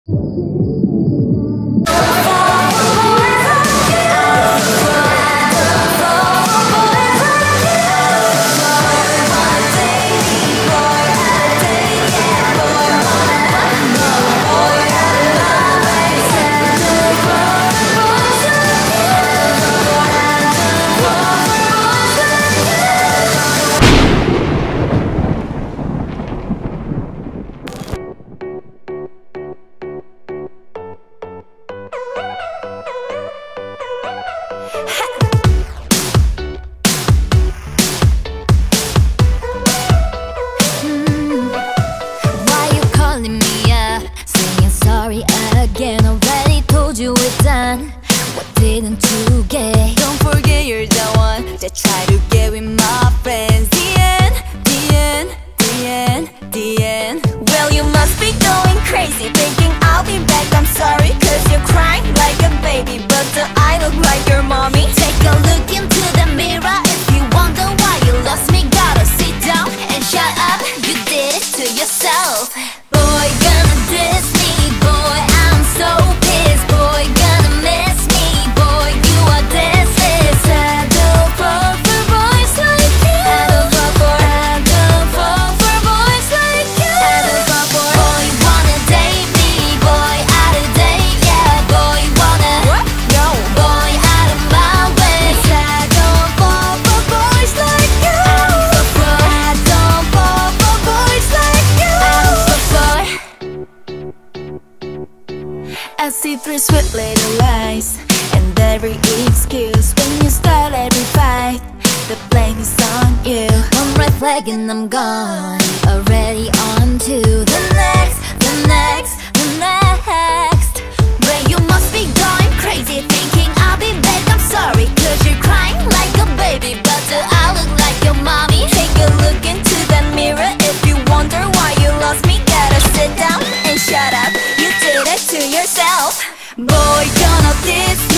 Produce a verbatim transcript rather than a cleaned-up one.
Again, already told you we're done. What didn't you get? Don't forget you're the one that tried to get with my friends. The end, the end, the end, the end. Well, you must be going crazy, thinking I'll be back. I'm sorry, cause you're crying like a baby, but do I look like your mommy? Take a look into the mirror. If you wonder why you lost me, gotta sit down and shut up. You did it to yourself. Boy, gonna diss me. Boy, I'm so pissed. Boy, gonna miss me. Boy, you are dismissed. I don't fall for boys like you. I don't fall for I don't fall for boys like you. I don't fall for boy, wanna date me. Boy, out of date, yeah. Boy, wanna What? No. boy, out of my way. I don't fall for boys like you. I don't fall for boys like you. I don't fall for I see through sweet little lies and every excuse. When you start every fight, the blame is on you. one red flag and I'm gone. Already on to the next, the next, the next. Well, you must be going crazy, thinking I'll be back. I'm sorry, cause you're crying like a baby, but do I look like your mommy? Take a look into the mirror. If you wonder why you lost me, gotta sit down and shut up. You did it to yourself. Boy, gonna diss